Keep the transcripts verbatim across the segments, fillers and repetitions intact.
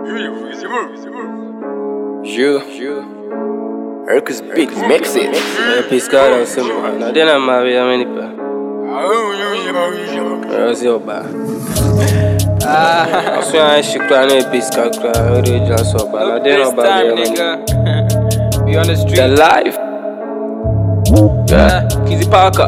You, you, Hercus Big Mix it. Piscada, simple. Now then I'm married, how many pa? How's your bar? Ah, I swear I should cry no pisca cry. I already just saw bar. Now then I'm married, nigga. Be on the street. The life. Yeah, Kizzy Parker.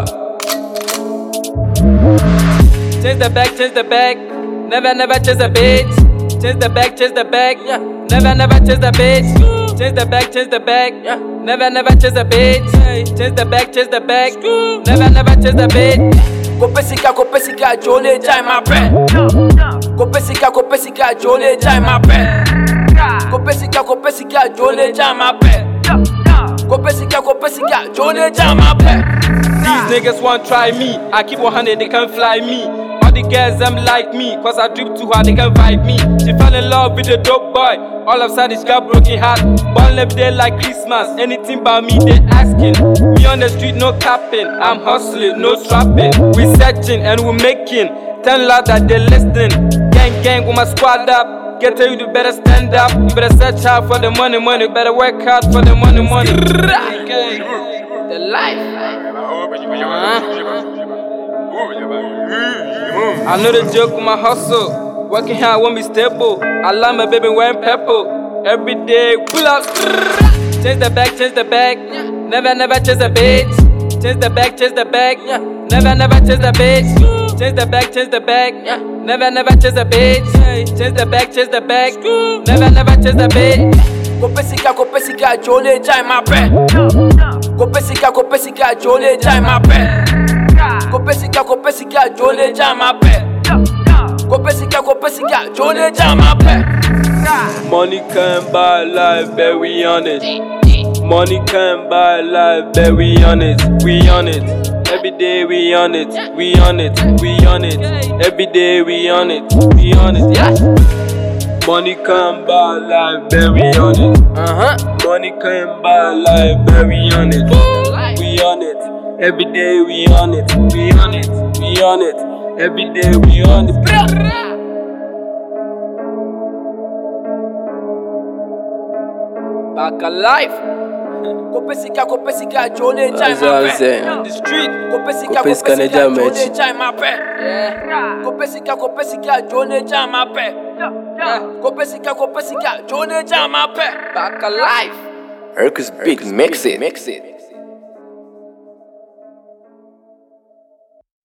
Chase the bag, chase the bag. Never, never chase the bitch. Chase the bag, chase the bag. Yeah. Never, never chase the bitch. Chase the bag, chase the bag. Yeah. Never, never chase the bitch. Chase the bag, chase the bag. Never, never chase the bitch. Go pesika, go pesika, jole jai my bread. Go pesika, go pesika, jole jai my bread. Go pesika, go pesika, jole jai my bread. Go pesika, go pesika, jole jai my bread. These niggas want try me. I keep one hundred, they can't fly me. The girls them like me, cause I drip too hard, they can vibe me. She fell in love with a dope boy. All of a sudden she got broken heart. Born left there like Christmas. Anything about me they asking. Me on the street no capping. I'm hustling, no strapping. We searching and we making. Tell loud that they listening. Gang gang with my squad up. Get tell you to better stand up. You better search hard for the money money. Better work hard for the money money. The life. Uh-huh. I know the joke with my hustle. Working hard won't be stable. I love my baby wearing purple. Every day, pull up. Chase the bag, chase the bag. Never, never chase the bitch. Chase the bag, chase the bag. Never, never chase the bitch. Chase the bag, chase the bag. Never, never chase the bitch. Chase the bag, chase the bag. Never, never chase the bitch. Go pesika, go pesika, jole jai my bread. Go pesika, go pesika, jole jai my bread. Go pesika, go pesika, jole jai my bread. Go pesika, go pesika, jole jai my bread. Money can't buy life, very honest. Money can't buy life, very honest. We on it. Every day we on it. We on it. We on it. Every day we on it. We on it. Yeah. Money can't buy life, very honest. Uh-huh. Money can't buy life, very honest. We on it. Every day we on it, we on it, we on it. Every day we on it. Back alive. Go pesika, go pesika, jole jai my bread. On the street. Go pesika, go pesika, jole jai my bread. Yeah. Go pesika, go pesika, jole jai my bread. Go pesika, go pesika, jole jai my bread. Back alive. Hercus Big Mix it. Mix it.